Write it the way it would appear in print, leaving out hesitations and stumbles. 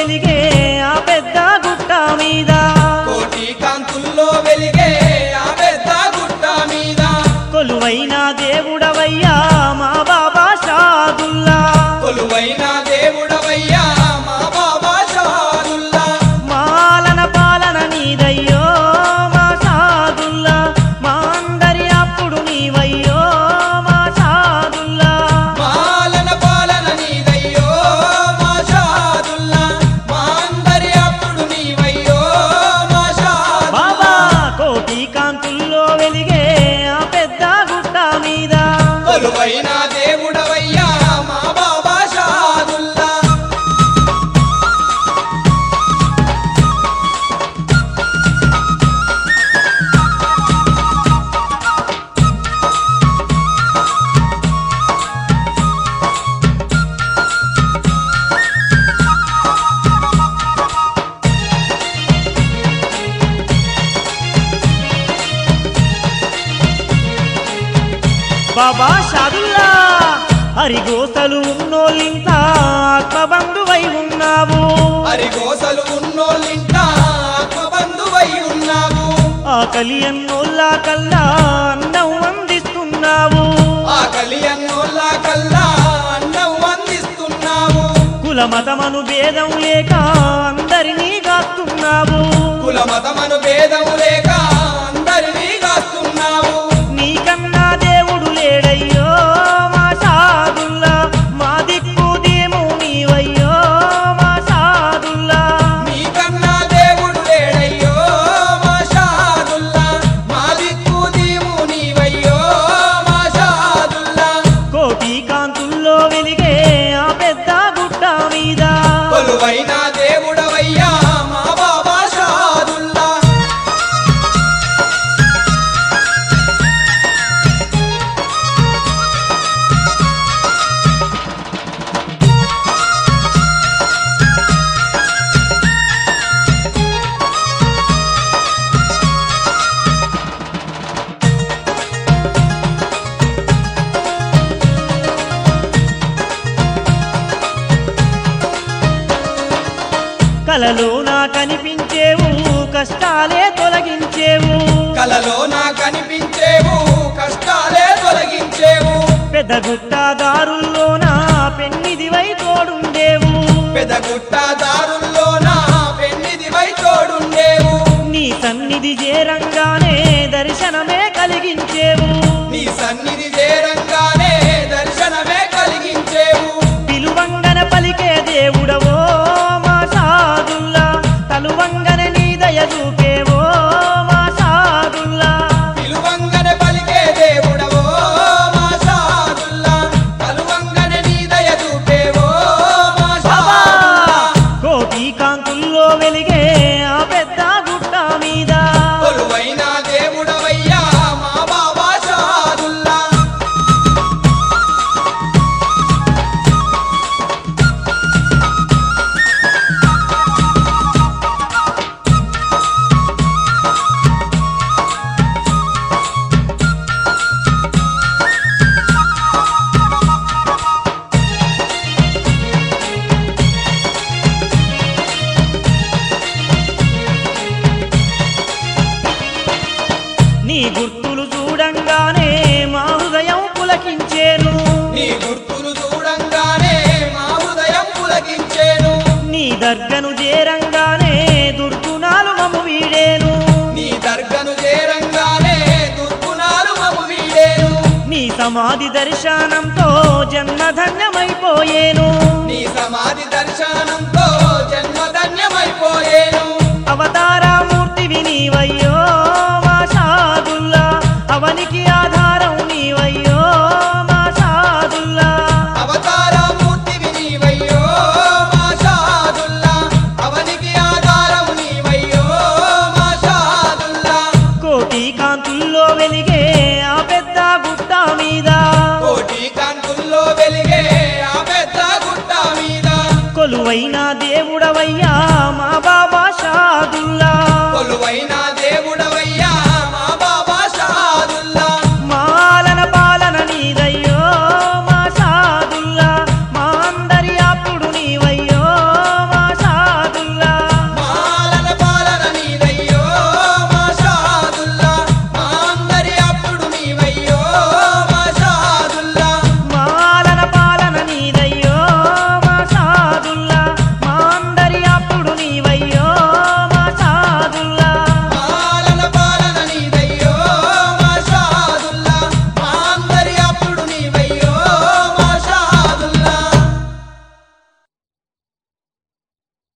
వెలిగే ఆ పెద్ద గుట్ట మీద కోటి కాంతుల్లో వెలిగే ఆ పెద్ద గుట్ట మీద కొలువైన దేవుడవయ్యా మా బాబా షాదుల్లా కొలువైన దేవుడవయ్యా మా బాబా షాదుల్లా మాలన పాలన నీదయ్యో మా షాదుల్లా మా అందరి అప్పుడు నీవయ్యో మా షాదుల్లా మాలన పాలన నీదయ్యో మా షాదుల్లా మా అందరి అప్పుడు నీవయ్యో మా షాదుల్లా బాబా కోటి కాంతుల్లో వెలిగే ఆ పెద్ద గుట్ట మీద కొలువైన దేవుడవయ్యా మా బాబా షాదుల్లా బాబా షాదుల్లా హరిగోసలు ఉన్నోళ్ళింత ఆత్మబంధువై ఉన్నావు హరిగోసలు ఉన్నోళ్ళింట ఆత్మబంధువై ఉన్నావు ఆకలి అన్నోళ్ళ కల్లా అన్నం అందిస్తున్నావు ఆకలి అన్నోళ్ళ కల్లా అన్నం అందిస్తున్నావు కుల మతమను భేదం లేక అందరినీ కాస్తున్నావు కుల మతమను భేదం లేక అందరినీ కాస్తున్నావు నీకన్నా దేవుడు లేడయ్యో మా షాదుల్లా మా దిక్కు దేము నీవయ్యో మా షాదుల్లా నీకన్నా దేవుడు లేడయ్యో మా షాదుల్లా మా దిక్కు దీము నీవయ్యో మా షాదుల్లా కోటి కాంతుల్లో వెలిగే ఆ పెద్ద గుట్ట మీద కొలువైన దేవుడవయ్యా మా బాబా షాదుల్లా కలలో నా కనిపించేవు కష్టాలే తొలగించేవు కలలో నా కనిపించేవు కష్టాలే తొలగించేవు పెద్ద గుట్ట దారుల్లోన పెన్నిదివై తోడుండేవు పెదగుట్ట దారుల్లోన పెన్నిదివై తోడుండేవు నీ సన్నిధి చేరంగానే దర్శనమే కలిగించేవు నీ సన్నిధి చేరంగానే దర్శనమే కలిగించేవు పిలువంగన పలికే దేవుడవో మా షాదుల్లా తలువంగన నీ దయ చూపేవో మా షాదుల్లా పిలువంగనే పలికే దేవుడవో మా షాదుల్లా కలువంగనే నీ దయ చూపేవో మా షాదుల్లా కోటి కాంతుల్లో వెలిగే ఆ పెద్ద గుట్ట మీద కొలువైన దేవుడవయ్యా మా బాబా షాదుల్లా నీ గుర్తులు చూడంగానే మా హృదయం పులకించేను నీ గుర్తులు చూడంగానే మా హృదయం పులకించేను నీ దర్గను చేరంగానే దుర్గుణాలు మము వీడేను నీ దర్గను చేరంగానే దుర్గుణాలు మము వీడేను నీ సమాధి దర్శనంతో జన్మధన్యమైపోయేను నీ సమాధి దర్శనంతో జన్మధన్యమైపోయేను అవతారమూర్తివి నీవయ్యో మా షాదుల్లా అవనికి ఆధారం నీవయ్యో మా షాదుల్లా అవతారమూర్తివి నీవయ్యో మా షాదుల్లా అవనికి ఆధారం నీవయ్యో మా షాదుల్లా కోటి కాంతుల్లో వెలిగే ఆ పెద్ద గుట్ట మీద కోటి కాంతుల్లో వెలిగే ఆ పెద్ద గుట్ట మీద కొలువైన దేవుడవయ్యా మా బాబా షాదుల్లా కొలువైన దేవుడవ